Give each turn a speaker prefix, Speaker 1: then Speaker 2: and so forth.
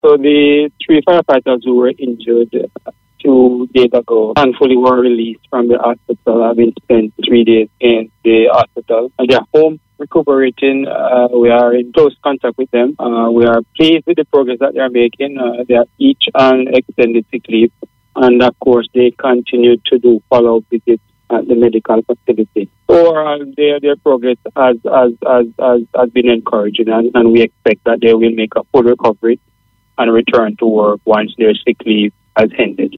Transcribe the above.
Speaker 1: So the three firefighters who were injured 2 days ago thankfully were released from the hospital, having spent 3 days in the hospital. And they're home recuperating. We are in close contact with them. We are pleased with the progress that they are making. They are each on extended sick leave. And of course, they continue to do follow-up visits at the medical facility. Overall, their progress has been encouraging, and we expect that they will make a full recovery and return to work once their sick leave has ended.